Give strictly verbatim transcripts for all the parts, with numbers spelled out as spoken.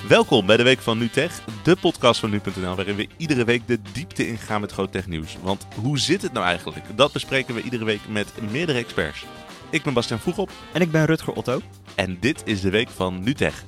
Welkom bij de Week van NuTech, de podcast van nu punt n l, waarin we iedere week de diepte ingaan met groot technieuws. Want hoe zit het nou eigenlijk? Dat bespreken we iedere week met meerdere experts. Ik ben Bastiaan Vroegop. En ik ben Rutger Otto. En dit is de Week van NuTech.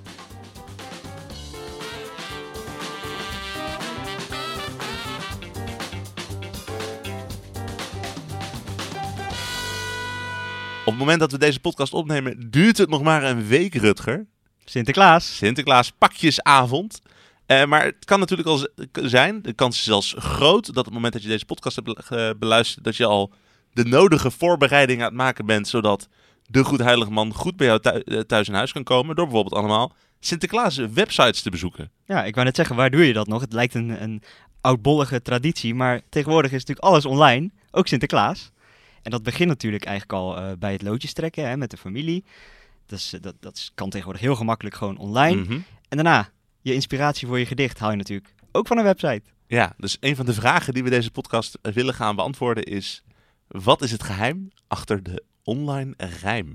Op het moment dat we deze podcast opnemen, duurt het nog maar een week, Rutger. Sinterklaas. Sinterklaas pakjesavond. Uh, maar het kan natuurlijk al z- zijn, de kans is zelfs groot, dat op het moment dat je deze podcast hebt uh, beluisterd, dat je al de nodige voorbereidingen aan het maken bent, zodat de goedheilige man goed bij jou thu- thuis in huis kan komen, door bijvoorbeeld allemaal Sinterklaas websites te bezoeken. Ja, ik wou net zeggen, waar doe je dat nog? Het lijkt een, een oudbollige traditie, maar tegenwoordig is natuurlijk alles online, ook Sinterklaas. En dat begint natuurlijk eigenlijk al uh, bij het loodjes trekken, hè, met de familie. Dus, dat, dat kan tegenwoordig heel gemakkelijk gewoon online. Mm-hmm. En daarna, je inspiratie voor je gedicht haal je natuurlijk ook van een website. Ja, dus een van de vragen die we deze podcast willen gaan beantwoorden is: wat is het geheim achter de online rijm?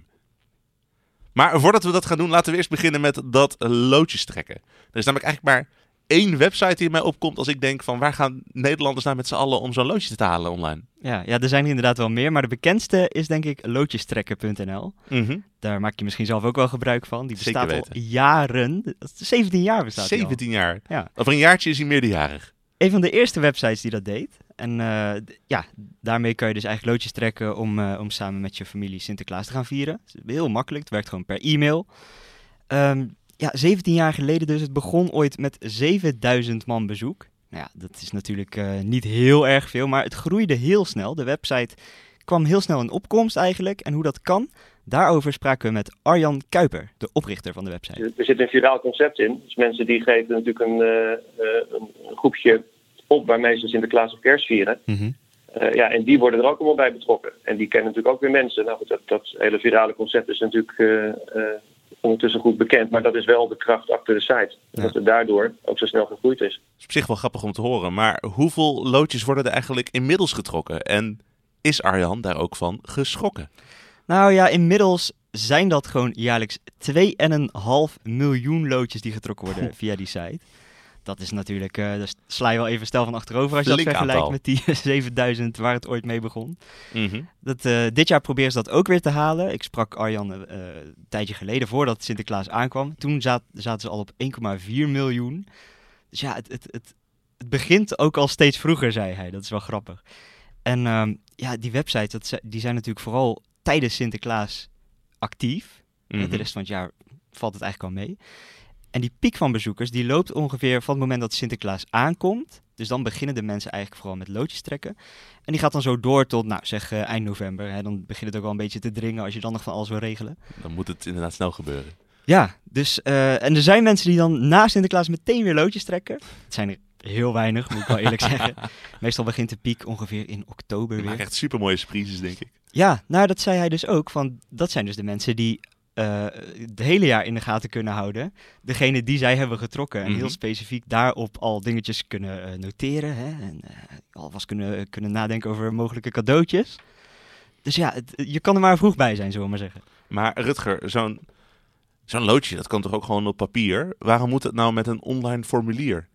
Maar voordat we dat gaan doen, laten we eerst beginnen met dat loodjes trekken. Er is namelijk eigenlijk maar één website die in mij opkomt als ik denk van waar gaan Nederlanders nou met z'n allen om zo'n loodje te halen online? Ja, ja, er zijn er inderdaad wel meer, maar de bekendste is denk ik loodjestrekken punt n l. Mm-hmm. Daar maak je misschien zelf ook wel gebruik van. Die bestaat Zeker al weten. jaren. zeventien jaar bestaat die al. zeventien jaar. Ja. Over een jaartje is hij meerderjarig. Een van de eerste websites die dat deed. En uh, d- ja, daarmee kan je dus eigenlijk loodjes trekken om, uh, om samen met je familie Sinterklaas te gaan vieren. Het is heel makkelijk, het werkt gewoon per e-mail. Um, ja, zeventien jaar geleden dus. Het begon ooit met zevenduizend man bezoek. Nou ja, dat is natuurlijk uh, niet heel erg veel, maar het groeide heel snel. De website kwam heel snel in opkomst eigenlijk. En hoe dat kan, daarover spraken we met Arjan Kuiper, de oprichter van de website. Er zit een viraal concept in. Dus mensen die geven natuurlijk een, uh, een, een groepje op waarmee ze Sinterklaas of Kerst vieren. Mm-hmm. Uh, ja, en die worden er ook allemaal bij betrokken. En die kennen natuurlijk ook weer mensen. Nou goed, dat, dat hele virale concept is natuurlijk uh, uh, ondertussen goed bekend. Maar dat is wel de kracht achter de site. Ja. Dat het daardoor ook zo snel gegroeid is. Dat is op zich wel grappig om te horen, maar hoeveel loodjes worden er eigenlijk inmiddels getrokken? En is Arjan daar ook van geschrokken? Nou ja, inmiddels zijn dat gewoon jaarlijks twee komma vijf miljoen loodjes die getrokken worden via die site. Dat is natuurlijk, uh, daar sla je wel even stel van achterover als je dat Flink vergelijkt aantal. met die zevenduizend waar het ooit mee begon. Mm-hmm. Dat, uh, dit jaar proberen ze dat ook weer te halen. Ik sprak Arjan uh, een tijdje geleden voordat Sinterklaas aankwam. Toen zat, zaten ze al op één komma vier miljoen. Dus ja, het, het, het, het begint ook al steeds vroeger, zei hij. Dat is wel grappig. En um, ja, die websites, dat, zi- die zijn natuurlijk vooral tijdens Sinterklaas actief. Mm-hmm. De rest van het jaar valt het eigenlijk al mee. En die piek van bezoekers, die loopt ongeveer van het moment dat Sinterklaas aankomt. Dus dan beginnen de mensen eigenlijk vooral met loodjes trekken. En die gaat dan zo door tot, nou zeg, uh, eind november. Hè. Dan begint het ook wel een beetje te dringen als je dan nog van alles wil regelen. Dan moet het inderdaad snel gebeuren. Ja, dus, uh, en er zijn mensen die dan na Sinterklaas meteen weer loodjes trekken. Het zijn er heel weinig, moet ik wel eerlijk zeggen. Meestal begint de piek ongeveer in oktober Je weer. maakt echt super mooie surprises, denk ik. Ja, nou dat zei hij dus ook. Van, dat zijn dus de mensen die uh, het hele jaar in de gaten kunnen houden. Degene die zij hebben getrokken. En Mm-hmm. heel specifiek daarop al dingetjes kunnen uh, noteren. Hè? En uh, alvast kunnen, kunnen nadenken over mogelijke cadeautjes. Dus ja, het, je kan er maar vroeg bij zijn, zullen we maar zeggen. Maar Rutger, zo'n, zo'n loodje, dat kan toch ook gewoon op papier? Waarom moet het nou met een online formulier?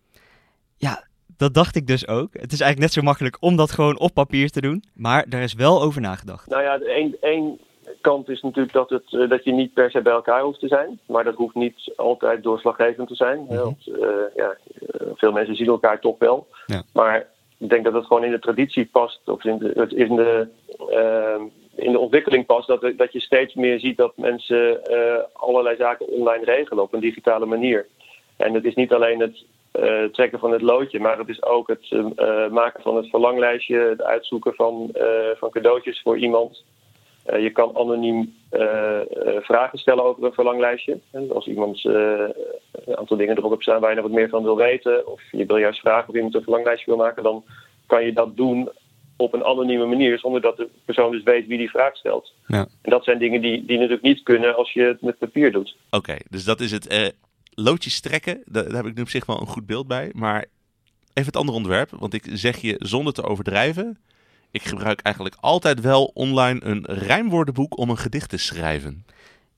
Ja, dat dacht ik dus ook. Het is eigenlijk net zo makkelijk om dat gewoon op papier te doen. Maar daar is wel over nagedacht. Nou ja, één, één kant is natuurlijk dat, het, uh, dat je niet per se bij elkaar hoeft te zijn. Maar dat hoeft niet altijd doorslaggevend te zijn. Mm-hmm. Want uh, ja, uh, veel mensen zien elkaar toch wel. Ja. Maar ik denk dat het gewoon in de traditie past. Of in de, in de, uh, in de ontwikkeling past. Dat, dat je steeds meer ziet dat mensen uh, allerlei zaken online regelen op een digitale manier. En het is niet alleen het uh, trekken van het loodje. Maar het is ook het uh, maken van het verlanglijstje. Het uitzoeken van, uh, van cadeautjes voor iemand. Uh, je kan anoniem uh, uh, vragen stellen over een verlanglijstje. En als iemand uh, een aantal dingen erop hebt staan waar je nog wat meer van wil weten, of je wil juist vragen of iemand een verlanglijstje wil maken, dan kan je dat doen op een anonieme manier, zonder dat de persoon dus weet wie die vraag stelt. Ja. En dat zijn dingen die, die natuurlijk niet kunnen als je het met papier doet. Oké, okay, dus dat is het uh, loodjes trekken. Daar, daar heb ik nu op zich wel een goed beeld bij. Maar even het andere onderwerp, want ik zeg je zonder te overdrijven. Ik gebruik eigenlijk altijd wel online een rijmwoordenboek om een gedicht te schrijven.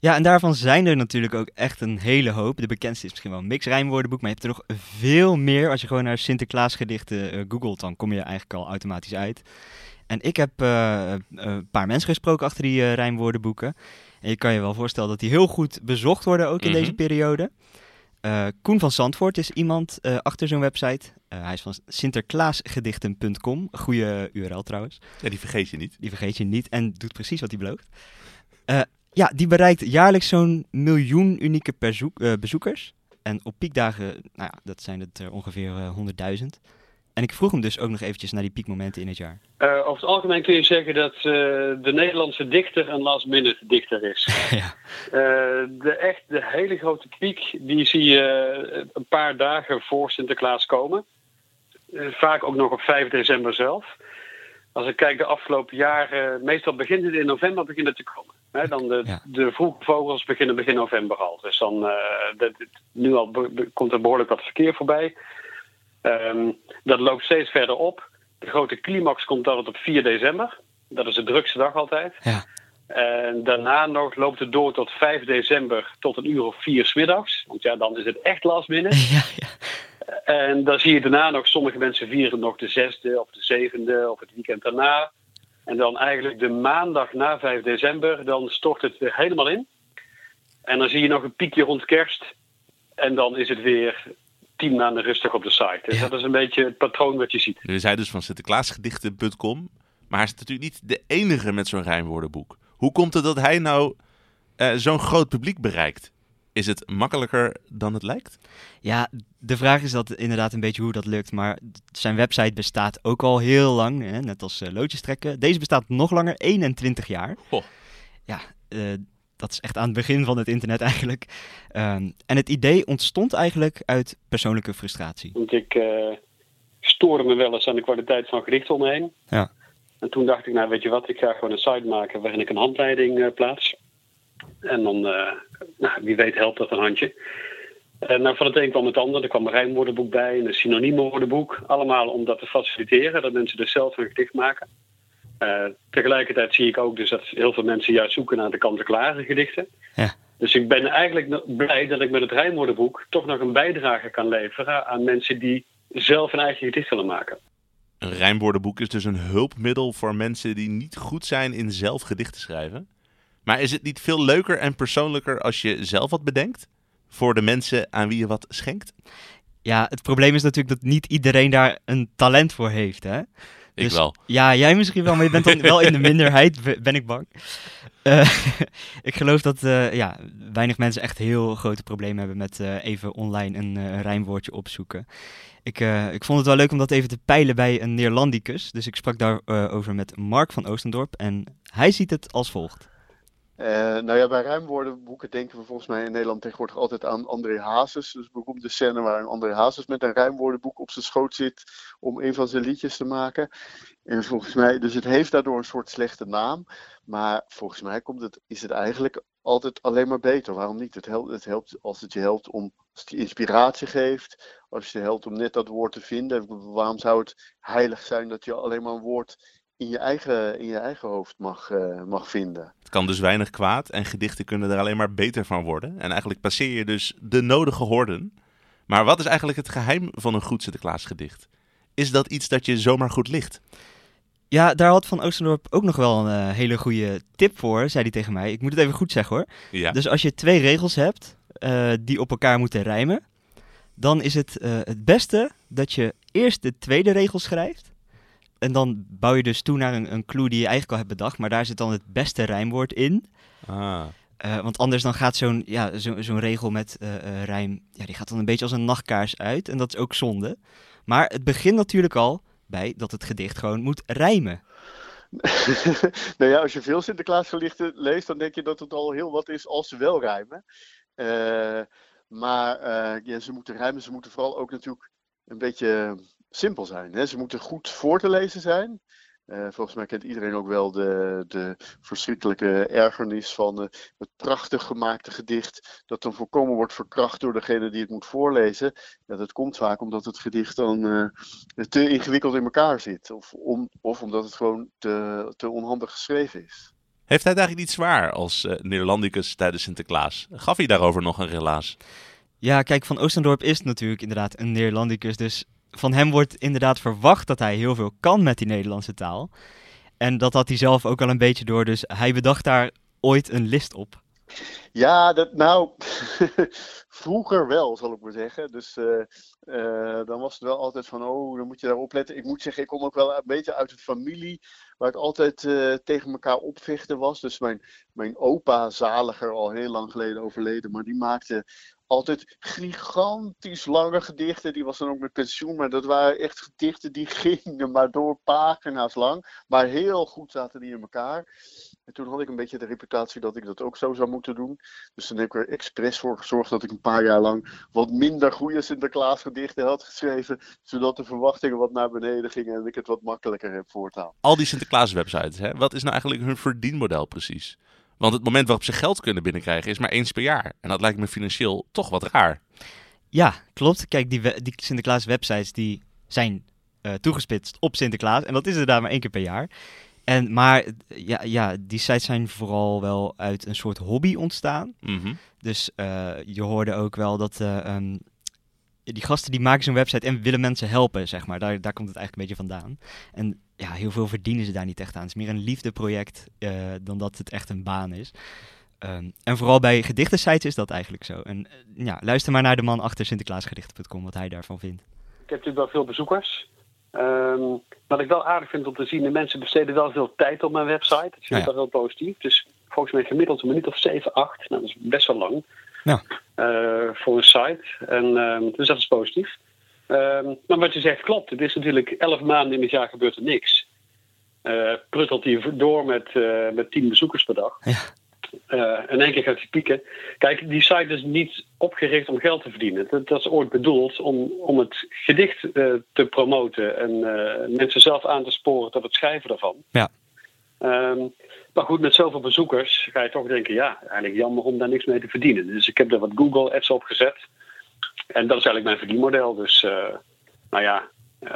Ja, en daarvan zijn er natuurlijk ook echt een hele hoop. De bekendste is misschien wel een mix-rijmwoordenboek, maar je hebt er nog veel meer. Als je gewoon naar Sinterklaasgedichten uh, googelt, dan kom je eigenlijk al automatisch uit. En ik heb uh, een paar mensen gesproken achter die uh, rijmwoordenboeken. En je kan je wel voorstellen dat die heel goed bezocht worden, ook in Mhm. deze periode. Uh, Koen van Zandvoort is iemand uh, achter zo'n website. Uh, hij is van sinterklaasgedichten punt com. Een goede U R L trouwens. Ja, die vergeet je niet. Die vergeet je niet en doet precies wat hij belooft. Uh, ja, die bereikt jaarlijks zo'n miljoen unieke perzoek, uh, bezoekers. En op piekdagen, nou ja, dat zijn het er ongeveer uh, honderdduizend. En ik vroeg hem dus ook nog eventjes naar die piekmomenten in het jaar. Uh, over het algemeen kun je zeggen dat uh, de Nederlandse dichter een last minute dichter is. ja. uh, de, echt de hele grote piek, die zie je uh, een paar dagen voor Sinterklaas komen. Uh, vaak ook nog op vijf december zelf. Als ik kijk de afgelopen jaren, meestal begint het in november begint het te komen. He, dan de, Ja. de vroege vogels beginnen begin november al. Dus dan uh, dat, nu al be, be, komt er behoorlijk wat verkeer voorbij. Um, dat loopt steeds verder op. De grote climax komt altijd op vier december. Dat is de drukste dag altijd. Ja. En daarna nog loopt het door tot vijf december tot een uur of vier 's middags. Want ja, dan is het echt last minute. ja, ja. En dan zie je daarna nog, sommige mensen vieren nog de zesde of de zevende of het weekend daarna. En dan eigenlijk de maandag na vijf december, dan stort het weer helemaal in. En dan zie je nog een piekje rond kerst. En dan is het weer tien maanden rustig op de site. Dus Ja. dat is een beetje het patroon wat je ziet. We zijn dus van sinterklaasgedichten punt com. Maar hij is natuurlijk niet de enige met zo'n rijmwoordenboek. Hoe komt het dat hij nou uh, zo'n groot publiek bereikt? Is het makkelijker dan het lijkt? Ja, de vraag is dat inderdaad een beetje hoe dat lukt. Maar zijn website bestaat ook al heel lang, hè? Net als uh, loodjes trekken. Deze bestaat nog langer, eenentwintig jaar. Goh. Ja, uh, dat is echt aan het begin van het internet eigenlijk. Um, en het idee ontstond eigenlijk uit persoonlijke frustratie. Want ik uh, stoorde me wel eens aan de kwaliteit van gedichten omheen. Ja. En toen dacht ik, nou weet je wat, ik ga gewoon een site maken waarin ik een handleiding uh, plaats. En dan, uh, nou, wie weet helpt dat een handje. En nou, van het een kwam het ander. Er kwam een rijmwoordenboek bij en een synoniemenwoordenboek. Allemaal om dat te faciliteren, dat mensen dus zelf een gedicht maken. Uh, tegelijkertijd zie ik ook dus dat heel veel mensen juist zoeken naar de kant-en-klare gedichten. Ja. Dus ik ben eigenlijk blij dat ik met het rijmwoordenboek toch nog een bijdrage kan leveren aan mensen die zelf een eigen gedicht willen maken. Een rijmwoordenboek is dus een hulpmiddel voor mensen die niet goed zijn in zelf gedichten schrijven. Maar is het niet veel leuker en persoonlijker als je zelf wat bedenkt? Voor de mensen aan wie je wat schenkt? Ja, het probleem is natuurlijk dat niet iedereen daar een talent voor heeft, hè? Ik Dus, wel. Ja, jij misschien wel, maar je bent dan wel in de minderheid, ben ik bang. Uh, ik geloof dat uh, ja, weinig mensen echt heel grote problemen hebben met uh, even online een, uh, een rijmwoordje opzoeken. Ik, uh, ik vond het wel leuk om dat even te peilen bij een Neerlandicus. Dus ik sprak daarover uh, over met Mark van Oostendorp en hij ziet het als volgt. Uh, nou ja, bij rijmwoordenboeken denken we volgens mij in Nederland tegenwoordig altijd aan André Hazes. Dus beroemde scène waar André Hazes met een rijmwoordenboek op zijn schoot zit om een van zijn liedjes te maken. En volgens mij, dus het heeft daardoor een soort slechte naam. Maar volgens mij komt het, is het eigenlijk altijd alleen maar beter. Waarom niet? Het helpt, het helpt als het je helpt om, als het je inspiratie geeft. Als het je helpt om net dat woord te vinden. Waarom zou het heilig zijn dat je alleen maar een woord in je eigen, in je eigen hoofd mag, uh, mag vinden? Het kan dus weinig kwaad en gedichten kunnen er alleen maar beter van worden. En eigenlijk passeer je dus de nodige horden. Maar wat is eigenlijk het geheim van een goed Sinterklaasgedicht? Is dat iets dat je zomaar goed ligt? Ja, daar had Van Oostendorp ook nog wel een uh, hele goede tip voor, zei hij tegen mij. Ik moet het even goed zeggen hoor. Ja. Dus als je twee regels hebt uh, die op elkaar moeten rijmen, dan is het uh, het beste dat je eerst de tweede regel schrijft. En dan bouw je dus toe naar een, een clue die je eigenlijk al hebt bedacht, maar daar zit dan het beste rijmwoord in. Ah. Uh, want anders dan gaat zo'n, ja, zo, zo'n regel met uh, uh, rijm, ja, die gaat dan een beetje als een nachtkaars uit. En dat is ook zonde. Maar het begint natuurlijk al bij dat het gedicht gewoon moet rijmen. Nou ja, als je veel Sinterklaasgedichten leest, dan denk je dat het al heel wat is als ze wel rijmen. Uh, maar uh, ja, ze moeten rijmen, ze moeten vooral ook natuurlijk een beetje simpel zijn. Hè? Ze moeten goed voor te lezen zijn. Uh, volgens mij kent iedereen ook wel de, de verschrikkelijke ergernis van uh, het prachtig gemaakte gedicht dat dan volkomen wordt verkracht door degene die het moet voorlezen. Ja, dat komt vaak omdat het gedicht dan uh, te ingewikkeld in elkaar zit. Of, om, of omdat het gewoon te, te onhandig geschreven is. Heeft hij het eigenlijk niet zwaar als uh, Neerlandicus tijdens Sinterklaas? Gaf hij daarover nog een relaas? Ja, kijk, Van Oostendorp is natuurlijk inderdaad een Neerlandicus. Dus van hem wordt inderdaad verwacht dat hij heel veel kan met die Nederlandse taal. En dat had hij zelf ook al een beetje door. Dus hij bedacht daar ooit een list op. Ja, dat, nou, vroeger wel, zal ik maar zeggen. Dus uh, uh, dan was het wel altijd van, oh, dan moet je daarop letten. Ik moet zeggen, ik kom ook wel een beetje uit een familie waar het altijd uh, tegen elkaar opvechten was. Dus mijn, mijn opa, zaliger, al heel lang geleden overleden, maar die maakte altijd gigantisch lange gedichten. Die was dan ook met pensioen, maar dat waren echt gedichten die gingen maar door pagina's lang. Maar heel goed zaten die in elkaar. En toen had ik een beetje de reputatie dat ik dat ook zo zou moeten doen. Dus toen heb ik er expres voor gezorgd dat ik een paar jaar lang wat minder goede Sinterklaasgedichten had geschreven. Zodat de verwachtingen wat naar beneden gingen en ik het wat makkelijker heb voortaan. Al die Sinterklaas-websites, hè? Wat is nou eigenlijk hun verdienmodel precies? Want het moment waarop ze geld kunnen binnenkrijgen is maar eens per jaar. En dat lijkt me financieel toch wat raar. Ja, klopt. Kijk, die, we- die Sinterklaas-websites die zijn uh, toegespitst op Sinterklaas. En dat is er daar maar één keer per jaar. En, maar ja, ja, die sites zijn vooral wel uit een soort hobby ontstaan. Mm-hmm. Dus uh, je hoorde ook wel dat uh, um, die gasten die maken zo'n website en willen mensen helpen, zeg maar. Daar, daar komt het eigenlijk een beetje vandaan. En ja, heel veel verdienen ze daar niet echt aan. Het is meer een liefdeproject uh, dan dat het echt een baan is. Um, en vooral bij gedichtensites is dat eigenlijk zo. En uh, ja, luister maar naar de man achter Sinterklaasgedichten punt com, wat hij daarvan vindt. Ik heb natuurlijk wel veel bezoekers. Um, wat ik wel aardig vind om te zien, de mensen besteden wel veel tijd op mijn website. Dat vind ik Ja, ja. wel heel positief. Dus volgens mij gemiddeld een minuut of zeven, acht. Nou, dat is best wel lang. Ja. Uh, voor een site. En, um, dus dat is positief. Um, maar wat je zegt klopt. Het is natuurlijk elf maanden in het jaar gebeurt er niks. Uh, pruttelt hij door met, uh, met tien bezoekers per dag. Ja. Uh, in één keer gaat hij pieken. Kijk, die site is niet opgericht om geld te verdienen. Dat, dat is ooit bedoeld om, om het gedicht uh, te promoten en uh, mensen zelf aan te sporen tot het schrijven daarvan. Ja. Um, maar goed, met zoveel bezoekers ga je toch denken, ja, eigenlijk jammer om daar niks mee te verdienen. Dus ik heb daar wat Google Ads op gezet. En dat is eigenlijk mijn verdienmodel. Dus, uh, nou ja, uh,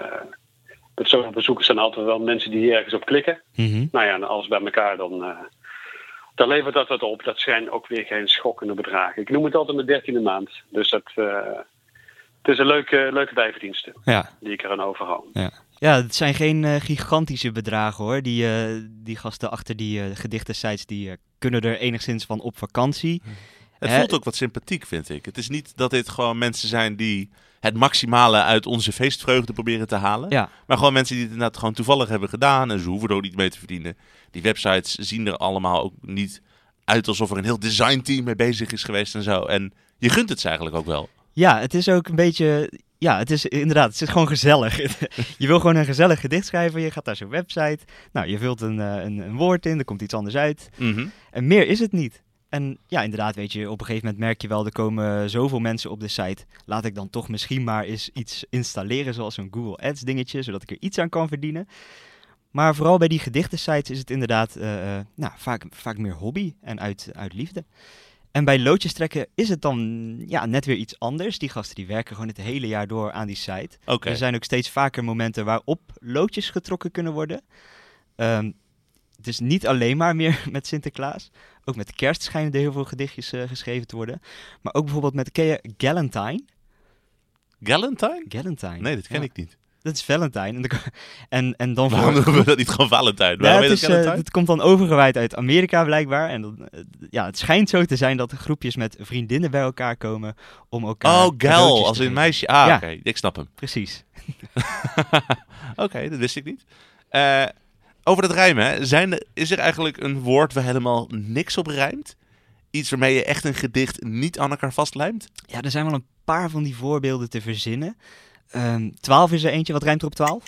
met zoveel bezoekers zijn altijd wel mensen die ergens op klikken. Mm-hmm. Nou ja, en alles bij elkaar dan... Uh, Dan levert dat wat op. Dat zijn ook weer geen schokkende bedragen. Ik noem het altijd mijn dertiende maand. Dus dat, uh, het is een leuke, leuke bijverdienste Ja. die ik eraan overhoud. Ja. Ja, het zijn geen uh, gigantische bedragen hoor. Die, uh, die gasten achter die uh, gedichtensites die uh, kunnen er enigszins van op vakantie. Het Hè? voelt ook wat sympathiek, vind ik. Het is niet dat dit gewoon mensen zijn die het maximale uit onze feestvreugde proberen te halen. Ja. Maar gewoon mensen die het inderdaad gewoon toevallig hebben gedaan. En ze hoeven er ook niet mee te verdienen. Die websites zien er allemaal ook niet uit alsof er een heel designteam mee bezig is geweest en zo. En je gunt het ze eigenlijk ook wel. Ja, het is ook een beetje... Ja, het is inderdaad, het is gewoon gezellig. Je wil gewoon een gezellig gedicht schrijven. Je gaat naar zo'n website. Nou, je vult een, uh, een, een woord in. Er komt iets anders uit. Mm-hmm. En meer is het niet. En ja, inderdaad, weet je, op een gegeven moment merk je wel, er komen zoveel mensen op de site. Laat ik dan toch misschien maar eens iets installeren, zoals een Google Ads dingetje, zodat ik er iets aan kan verdienen. Maar vooral bij die gedichtensites is het inderdaad uh, uh, nou, vaak, vaak meer hobby en uit, uit liefde. En bij loodjes trekken is het dan ja, net weer iets anders. Die gasten die werken gewoon het hele jaar door aan die site. Oké. Er zijn ook steeds vaker momenten waarop loodjes getrokken kunnen worden. Um, het is niet alleen maar meer met Sinterklaas. Ook met kerst schijnen er heel veel gedichtjes uh, geschreven te worden. Maar ook bijvoorbeeld met, ken je Galentine? Galentine? Galentine. Nee, dat ken Ja. ik niet. Dat is Valentine. En, dan- en, en dan Waarom voor... noemen we dat niet gewoon Valentine? Ja, Waarom het, heet is, het uh, Galentine? het komt dan overgewaaid uit Amerika blijkbaar. En dan, uh, ja, het schijnt zo te zijn dat groepjes met vriendinnen bij elkaar komen om elkaar Oh, cadeautjes gal, te als in geven. meisje. Ah, Ja. oké, ik snap hem. Precies. Oké, okay, dat wist ik niet. Uh, over het rijmen, hè. Zijn er, is er eigenlijk een woord waar helemaal niks op rijmt? Iets waarmee je echt een gedicht niet aan elkaar vastlijmt? Ja, er zijn wel een paar van die voorbeelden te verzinnen. Um, twaalf is er eentje. Wat rijmt er op twaalf?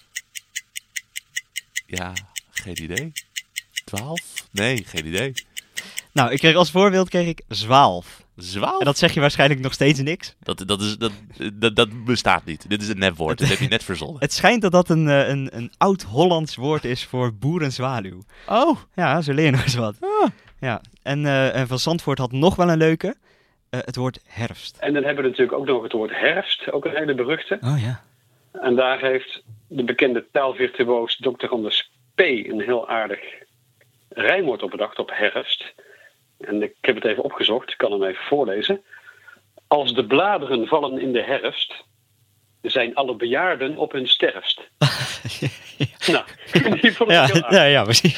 Ja, geen idee. twaalf? Nee, geen idee. Nou, ik kreeg als voorbeeld kreeg ik zwaalf. Zwaalf? En dat zeg je waarschijnlijk nog steeds niks. Dat, dat, is, dat, dat, dat bestaat niet. Dit is een nepwoord. Dat heb je net verzonnen. Het schijnt dat dat een, uh, een, een oud-Hollands woord is voor boerenzwaluw. Oh. Ja, zo leer je nog eens wat. Ah. Ja. En, uh, en Van Zandvoort had nog wel een leuke. Uh, het woord herfst. En dan hebben we natuurlijk ook nog het woord herfst, ook een hele beruchte. Oh ja. En daar heeft de bekende taalvirtuoos dokter Anders P. een heel aardig rijmwoord op bedacht op herfst. En ik heb het even opgezocht, ik kan hem even voorlezen. Als de bladeren vallen in de herfst, zijn alle bejaarden op hun sterfst. Nou, die vond ik Ja, heel aardig. ja, ja, precies.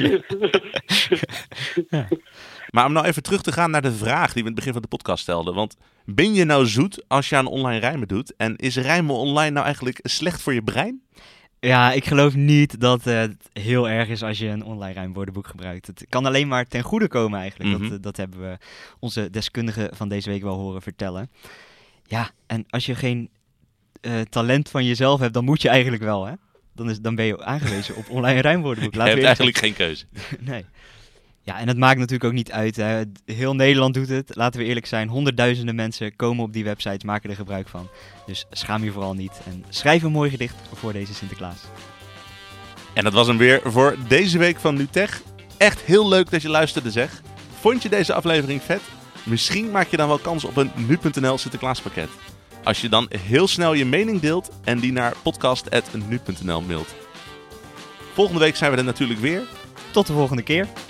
Ja. Maar om nou even terug te gaan naar de vraag die we in het begin van de podcast stelden. Want ben je nou zoet als je aan online rijmen doet? En is rijmen online nou eigenlijk slecht voor je brein? Ja, ik geloof niet dat uh, het heel erg is als je een online rijmwoordenboek gebruikt. Het kan alleen maar ten goede komen eigenlijk. Mhm. Dat, uh, dat hebben we onze deskundigen van deze week wel horen vertellen. Ja, en als je geen uh, talent van jezelf hebt, dan moet je eigenlijk wel, hè? Dan, is, dan ben je aangewezen op online rijmwoordenboek. Je Laten hebt we eerlijk eigenlijk geen keuze. zijn. Nee. Ja, en het maakt natuurlijk ook niet uit. Hè. Heel Nederland doet het. Laten we eerlijk zijn. Honderdduizenden mensen komen op die websites, maken er gebruik van. Dus schaam je vooral niet. En schrijf een mooi gedicht voor deze Sinterklaas. En dat was hem weer voor deze week van NuTech. Echt heel leuk dat je luisterde, zeg. Vond je deze aflevering vet? Misschien maak je dan wel kans op een nu punt n l Sinterklaaspakket. Als je dan heel snel je mening deelt en die naar podcast apenstaartje nu punt n l mailt. Volgende week zijn we er natuurlijk weer. Tot de volgende keer.